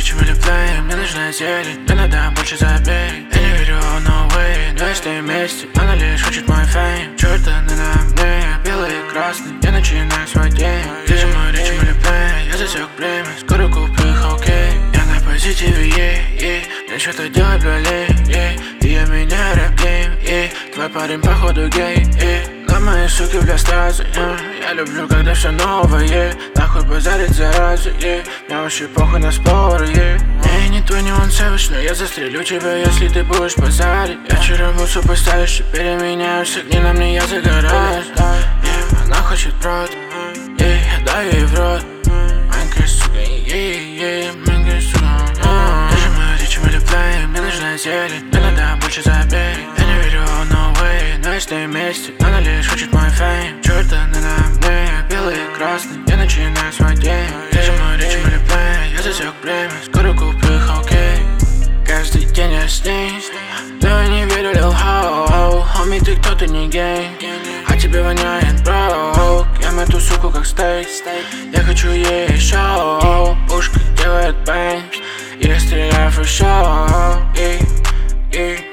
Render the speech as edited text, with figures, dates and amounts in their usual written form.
речим или плей, мне нужна зелень, мне надо больше забей. Я не верю, no way, но если вместе, она лишь хочет мой фейм. Джорданы на мне, белый и красный, я начинаю свой день. Режим или плей, я засек время, скоро куплю их, окей. Я на позитиве, мне что-то делать блин, и я меняю рэп-гейм, твой парень походу гей, на мои суки бля стразы, я люблю, когда все новое, нахуй базарить заразы, мне вообще похуй на споры, я не твой, не он savage, но я застрелю тебя, если ты будешь базарить. Я вчера был суперстайлиш, теперь я меняюсь, огни на мне, я загораюсь. Она хочет брод, я даю ей в рот. Маленькая сука, маленькая сука. Нажимаю речим или плей, мне нужна зелень, мне надо больше забей. Я не верю, no way, но если вместе, она лишь хочет мой фейм. Джорданы на мне, белый и красный, я начинаю свой день. Нажимаю речим или плей, я засек время, скоро куплю их, окей. Каждый день я с ней, но я не верю, лил хоу. Хоми, ты кто-то не гей, а тебе воняет бро. Ем эту суку как стейк, я хочу ей еще. Ушко делает бэнг, я стреляю for show.